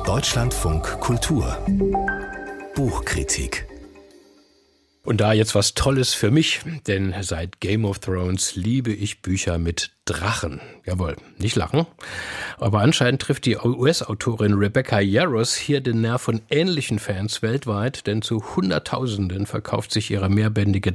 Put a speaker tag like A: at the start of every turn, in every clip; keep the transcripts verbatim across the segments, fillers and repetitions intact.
A: Deutschlandfunk Kultur Buchkritik.
B: Und da jetzt was Tolles für mich, denn seit Game of Thrones liebe ich Bücher mit Drachen. Jawohl, nicht lachen. Aber anscheinend trifft die U S-Autorin Rebecca Yarros hier den Nerv von ähnlichen Fans weltweit, denn zu Hunderttausenden verkauft sich ihre mehrbändige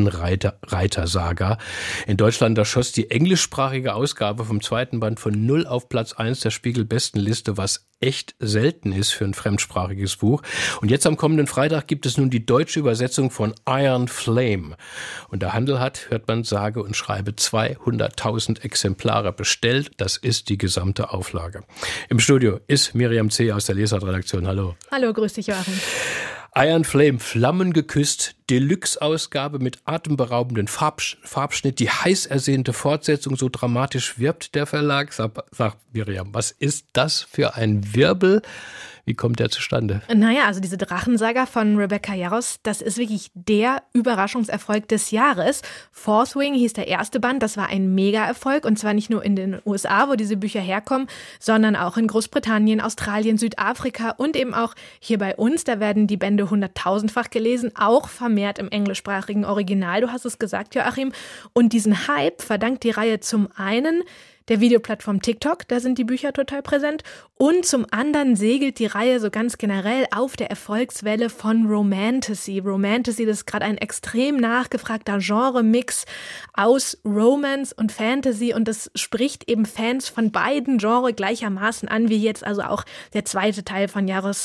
B: Drachenreiter-Saga. In Deutschland erschoss die englischsprachige Ausgabe vom zweiten Band von null auf Platz eins der Spiegel-Bestenliste, was echt selten ist für ein fremdsprachiges Buch. Und jetzt am kommenden Freitag gibt es nun die deutsche Übersetzung von Iron Flame. Und der Handel hat, hört man sage und schreibe, zweihunderttausend Exemplare bestellt. Das ist die gesamte Auflage. Im Studio ist Miriam C. aus der Lesart-Redaktion. Hallo.
C: Hallo, grüß dich, Joachim.
B: Iron Flame, Flammengeküsst, Deluxe-Ausgabe mit atemberaubendem Farbsch- Farbschnitt, die heiß ersehnte Fortsetzung, so dramatisch wirbt der Verlag. Sag, sag Miriam, was ist das für ein Wirbel? Wie kommt der zustande?
C: Naja, also diese Drachensaga von Rebecca Yarros, das ist wirklich der Überraschungserfolg des Jahres. Fourth Wing hieß der erste Band, das war ein Mega-Erfolg und zwar nicht nur in den U S A, wo diese Bücher herkommen, sondern auch in Großbritannien, Australien, Südafrika und eben auch hier bei uns. Da werden die Bände hunderttausendfach gelesen, auch vermehrt im englischsprachigen Original. Du hast es gesagt, Joachim. Und diesen Hype verdankt die Reihe zum einen der Videoplattform TikTok, da sind die Bücher total präsent. Und zum anderen segelt die Reihe so ganz generell auf der Erfolgswelle von Romantasy. Romantasy, das ist gerade ein extrem nachgefragter Genre-Mix aus Romance und Fantasy. Und das spricht eben Fans von beiden Genres gleichermaßen an, wie jetzt also auch der zweite Teil von Yarros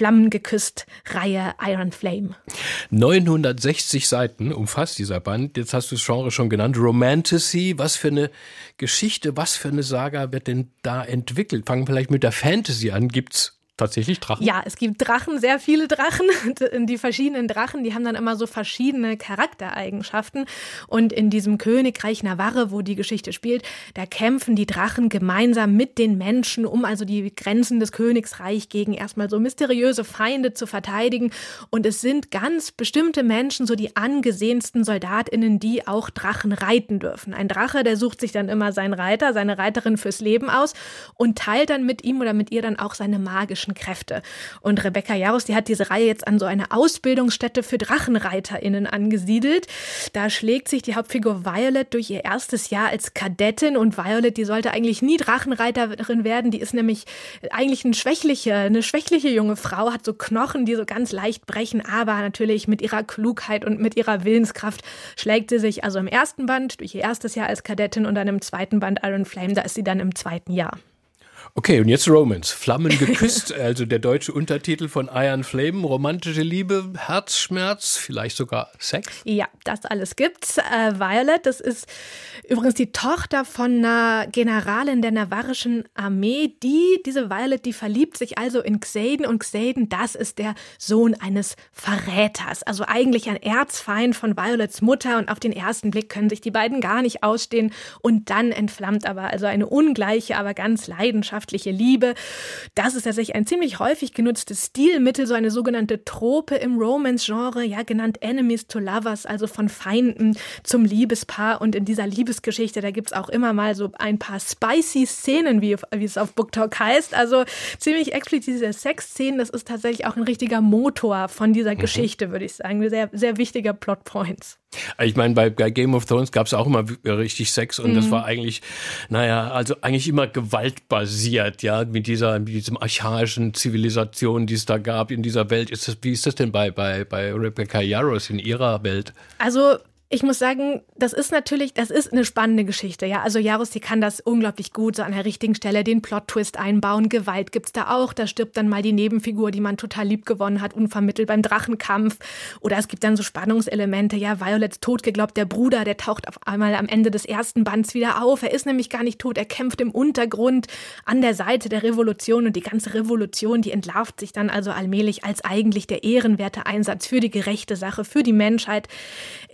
C: Flammengeküsst-Reihe Iron Flame.
B: neunhundertsechzig Seiten umfasst dieser Band. Jetzt hast du das Genre schon genannt. Romantasy, was für eine Geschichte, was für eine Saga wird denn da entwickelt? Fangen wir vielleicht mit der Fantasy an. Gibt's tatsächlich Drachen?
C: Ja, es gibt Drachen, sehr viele Drachen. Die verschiedenen Drachen, die haben dann immer so verschiedene Charaktereigenschaften. Und in diesem Königreich Navarre, wo die Geschichte spielt, da kämpfen die Drachen gemeinsam mit den Menschen, um also die Grenzen des Königsreichs gegen erstmal so mysteriöse Feinde zu verteidigen. Und es sind ganz bestimmte Menschen, so die angesehensten SoldatInnen, die auch Drachen reiten dürfen. Ein Drache, der sucht sich dann immer seinen Reiter, seine Reiterin fürs Leben aus und teilt dann mit ihm oder mit ihr dann auch seine magische Kräfte. Und Rebecca Yarros, die hat diese Reihe jetzt an so eine Ausbildungsstätte für DrachenreiterInnen angesiedelt. Da schlägt sich die Hauptfigur Violet durch ihr erstes Jahr als Kadettin und Violet, die sollte eigentlich nie Drachenreiterin werden. Die ist nämlich eigentlich eine schwächliche, eine schwächliche junge Frau, hat so Knochen, die so ganz leicht brechen, aber natürlich mit ihrer Klugheit und mit ihrer Willenskraft schlägt sie sich also im ersten Band durch ihr erstes Jahr als Kadettin und dann im zweiten Band Iron Flame, da ist sie dann im zweiten Jahr.
B: Okay, und jetzt Romance. Flammengeküsst, also der deutsche Untertitel von Iron Flame. Romantische Liebe, Herzschmerz, vielleicht sogar Sex?
C: Ja, das alles gibt's. Äh, Violet, das ist übrigens die Tochter von einer Generalin der navarrischen Armee. Die, diese Violet, die verliebt sich also in Xaden. Und Xaden, das ist der Sohn eines Verräters. Also eigentlich ein Erzfeind von Violets Mutter. Und auf den ersten Blick können sich die beiden gar nicht ausstehen. Und dann entflammt aber also eine ungleiche, aber ganz leidenschaftliche Liebe. Das ist tatsächlich ein ziemlich häufig genutztes Stilmittel, so eine sogenannte Trope im Romance-Genre, ja genannt Enemies to Lovers, also von Feinden zum Liebespaar. Und in dieser Liebesgeschichte, da gibt es auch immer mal so ein paar spicy Szenen, wie, wie es auf BookTok heißt. Also ziemlich explizite Sexszenen, das ist tatsächlich auch ein richtiger Motor von dieser mhm. Geschichte, würde ich sagen. Sehr, sehr wichtiger Plotpoints.
B: Ich meine, bei Game of Thrones gab es auch immer richtig Sex und mhm. das war eigentlich, naja, also eigentlich immer gewaltbasiert, ja, mit dieser, mit diesem archaischen Zivilisation, die es da gab in dieser Welt. Ist das, wie ist das denn bei, bei, bei Rebecca Yarros in ihrer Welt?
C: Also ich muss sagen, das ist natürlich, das ist eine spannende Geschichte, ja. Also Yarros, die kann das unglaublich gut, so an der richtigen Stelle den Plot-Twist einbauen. Gewalt gibt's da auch, da stirbt dann mal die Nebenfigur, die man total lieb gewonnen hat, unvermittelt beim Drachenkampf. Oder es gibt dann so Spannungselemente, ja, Violets tot geglaubt, der Bruder, der taucht auf einmal am Ende des ersten Bands wieder auf. Er ist nämlich gar nicht tot, er kämpft im Untergrund an der Seite der Revolution und die ganze Revolution, die entlarvt sich dann also allmählich als eigentlich der ehrenwerte Einsatz für die gerechte Sache, für die Menschheit. Ich fand ganz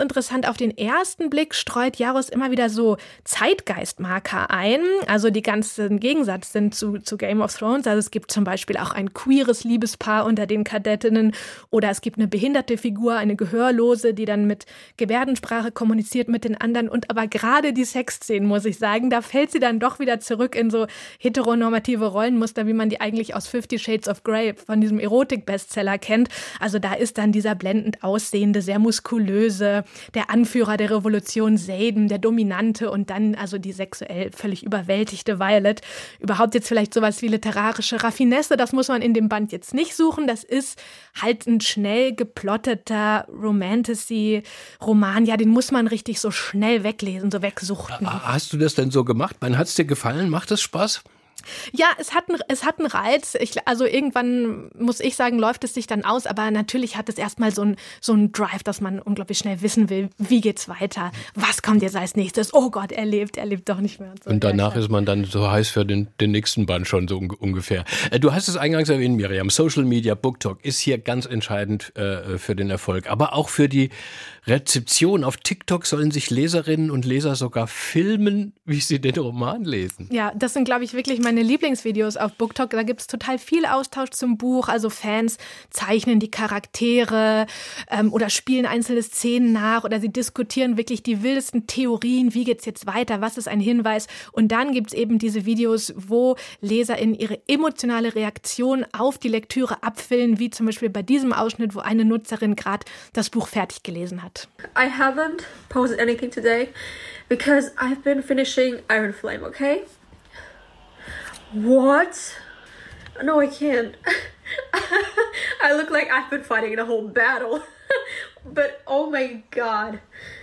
C: interessant, auf den ersten Blick streut Jaros immer wieder so Zeitgeistmarker ein. Also die ganzen Gegensatz sind zu, zu Game of Thrones. Also es gibt zum Beispiel auch ein queeres Liebespaar unter den Kadettinnen oder es gibt eine behinderte Figur, eine Gehörlose, die dann mit Gebärdensprache kommuniziert mit den anderen. Und aber gerade die Sexszenen, muss ich sagen, da fällt sie dann doch wieder zurück in so heteronormative Rollenmuster, wie man die eigentlich aus Fifty Shades of Grey von diesem Erotik-Bestseller kennt. Also da ist dann dieser blendend aussehende, sehr muskulöse, der Anführer der Revolution Xaden, der Dominante und dann also die sexuell völlig überwältigte Violet. Überhaupt jetzt vielleicht sowas wie literarische Raffinesse, das muss man in dem Band jetzt nicht suchen. Das ist halt ein schnell geplotteter Romantasy-Roman. Ja, den muss man richtig so schnell weglesen, so wegsuchten.
B: Hast du das denn so gemacht? Hat es dir gefallen? Macht es Spaß?
C: Ja, es hat, ein, es hat einen Reiz. Ich, also irgendwann, muss ich sagen, läuft es sich dann aus. Aber natürlich hat es erstmal so einen so einen Drive, dass man unglaublich schnell wissen will, wie geht's weiter? Was kommt jetzt als nächstes? Oh Gott, er lebt, er lebt doch nicht mehr. Und, so.
B: Und danach ist man dann so heiß für den, den nächsten Band schon so ungefähr. Du hast es eingangs erwähnt, Miriam. Social Media, Book Talk ist hier ganz entscheidend äh, für den Erfolg. Aber auch für die Rezeption. Auf TikTok sollen sich Leserinnen und Leser sogar filmen, wie sie den Roman lesen.
C: Ja, das sind, glaube ich, wirklich meine Lieblingsvideos auf BookTok. Da gibt es total viel Austausch zum Buch. Also Fans zeichnen die Charaktere ähm, oder spielen einzelne Szenen nach oder sie diskutieren wirklich die wildesten Theorien. Wie geht's jetzt weiter? Was ist ein Hinweis? Und dann gibt es eben diese Videos, wo LeserInnen ihre emotionale Reaktion auf die Lektüre abfilmen, wie zum Beispiel bei diesem Ausschnitt, wo eine Nutzerin gerade das Buch fertig gelesen hat.
D: I haven't posted anything today because I've been finishing Iron Flame, okay? What? No, I can't. I look like I've been fighting in a whole battle. But oh my God.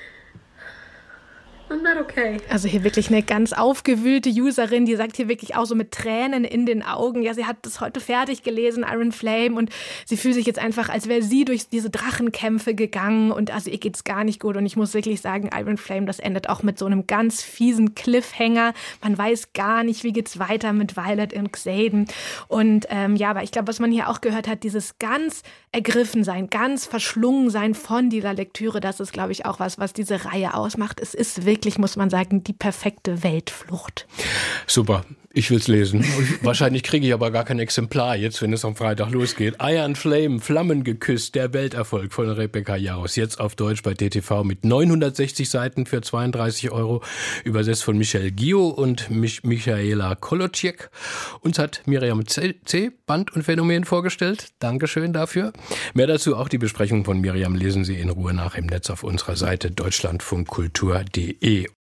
D: I'm not okay.
C: Also hier wirklich eine ganz aufgewühlte Userin, die sagt hier wirklich auch so mit Tränen in den Augen, ja, sie hat das heute fertig gelesen, Iron Flame, und sie fühlt sich jetzt einfach, als wäre sie durch diese Drachenkämpfe gegangen und also ihr geht's gar nicht gut und ich muss wirklich sagen, Iron Flame, das endet auch mit so einem ganz fiesen Cliffhanger. Man weiß gar nicht, wie geht's weiter mit Violet und Xaden und ähm, ja, aber ich glaube, was man hier auch gehört hat, dieses ganz ergriffen sein, ganz verschlungen sein von dieser Lektüre, das ist, glaube ich, auch was, was diese Reihe ausmacht. Es ist wirklich Wirklich, muss man sagen, die perfekte Weltflucht.
B: Super, ich will es lesen. Wahrscheinlich kriege ich aber gar kein Exemplar jetzt, wenn es am Freitag losgeht. Iron Flame, Flammen geküsst, der Welterfolg von Rebecca Yarros. Jetzt auf Deutsch bei D T V mit neunhundertsechzig Seiten für zweiunddreißig Euro. Übersetzt von Michel Guillot und Mich- Michaela Kolotschek. Uns hat Miriam C. C. Band und Phänomen vorgestellt. Dankeschön dafür. Mehr dazu, auch die Besprechung von Miriam, lesen Sie in Ruhe nach im Netz auf unserer Seite deutschlandfunkkultur punkt de.